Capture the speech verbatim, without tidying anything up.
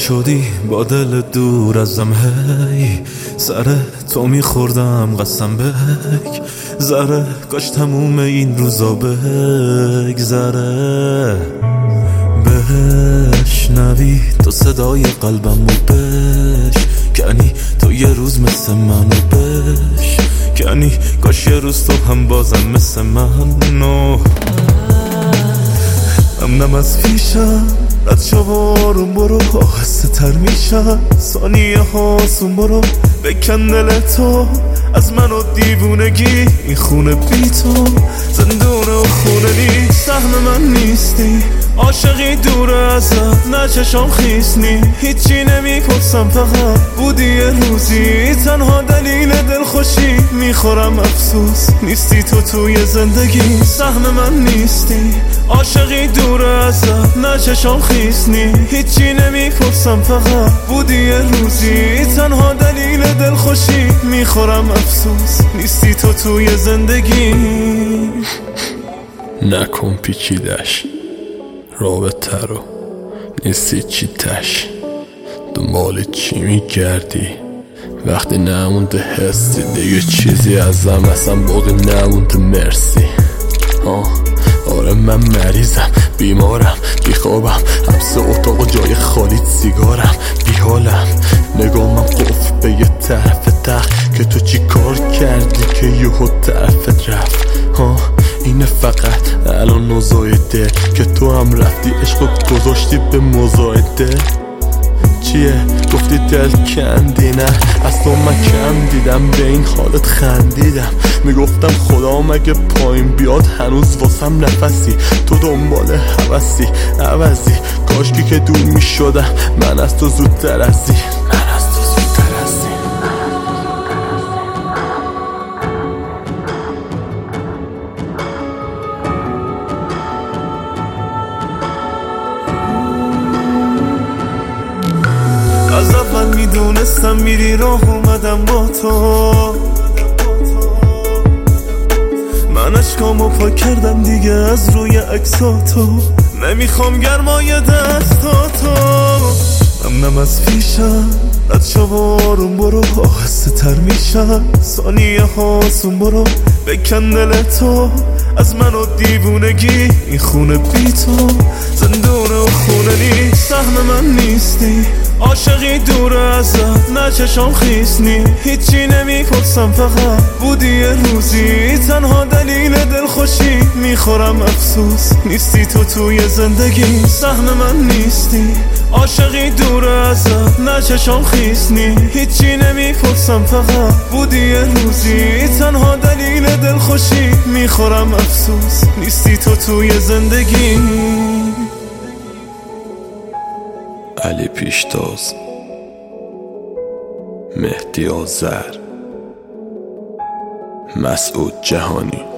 شدی با دل دور ازم، هی سر تو میخوردم قسم بک ذره کاش تموم این روزا بگذره. بشنوی تو صدای قلبم و بش کنی تو یه روز مثل منو بش کنی کاش یه روز تو هم بازم مثل منو. امنم از پیشم رد شوارم برو، آهسته تر میشم ثانیه هاسون برو، بکن دل تو از من و دیوونگی، این خونه بی تو زندون و خونه نی. سهم من نیستی عاشقی دور ازت، نه چشام خیسنی هیچی نمیپرسم، فقط بودی یه روزی تنها دلیل دلخوشی. میخورم افسوس نیستی تو توی زندگی. سهم من نیستی عاشقی دور ازت، نه چشام خیسنی هیچی نمیپرسم، فقط بودی یه روزی تنها دلیل دلخوشی. میخورم افسوس نیستی تو توی زندگی. نکن پیچیدش رابطه رو، نیستی چی تش، دنبال چی میگردی وقتی نمونده حسی دیگه چیزی ازم اصلا باقی نمونده. مرسی آه آره من مریضم بیمارم بیخوابم، حبس اتاق جای خالی سیگارم بیحالم، نگامم قفل به یه طرف تخت که تو چی کار کردی که یهو طرفت رفت. ها اینه فقط الان نزایده که تو هم رفتی عشقو گذاشتی به مزایده. چیه گفتی دل کندی، نه از تو من کم دیدم به این حالت خندیدم، میگفتم خدا مگه پایین بیاد هنوز واسم نفسی، تو دنبال هوسی عوضی کاشکی که دور میشدم من از تو زودتر ازی، من از تو زودتر ازی. از اول میدونستم میری راه اومدم با تو، من اشکامو پاک کردم دیگه از روی عکساتو، نمیخوام گرمای دستاتو. امنم از پیشم رد شوارم برو، آهسته تر میشم ثانیه هاسون برو، بکن دل تو از من و دیوونگی، این خونه بی تو زندون و خونه نی. سهم من نیستی عاشقی دور ازت، نه چشام خیسنی هیچی نمیپرسم، فقط بودی یه روزی تنها دلیل دلخوشی. میخورم افسوس نیستی تو توی زندگی. سهم من نیستی عاشقی دور ازت، نه چشام خیسنی هیچی نمیپرسم، فقط بودی یه روزی تنها دلیل دلخوشی. میخورم افسوس نیستی تو توی زندگی. علی پیشتاز، مهدی آذر، مسعود جهانی.